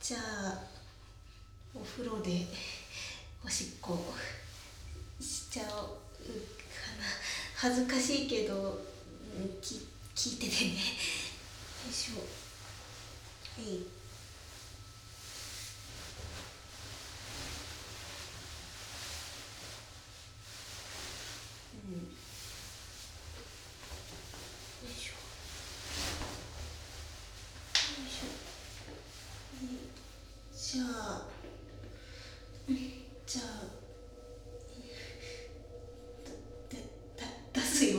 じゃあお風呂でおしっこしちゃおうかな。恥ずかしいけど、聞いててね。よいしょ。はい。よいしょ。よいしょ。じゃあじゃあ出すよ。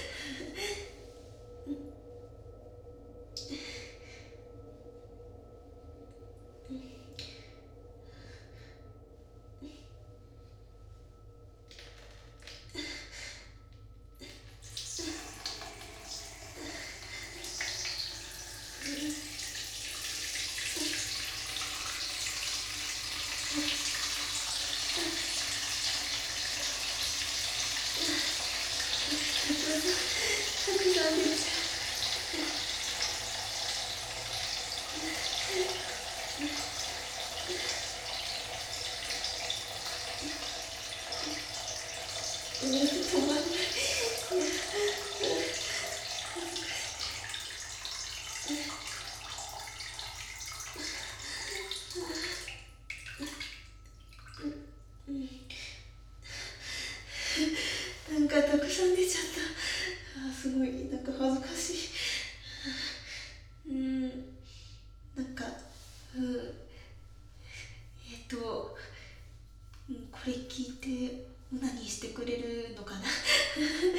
たくさん出ちゃう。止まんない。なんかたくさん出ちゃった。すごいなんか恥ずかしい。なんかこれ聞いて何してくれるのかな。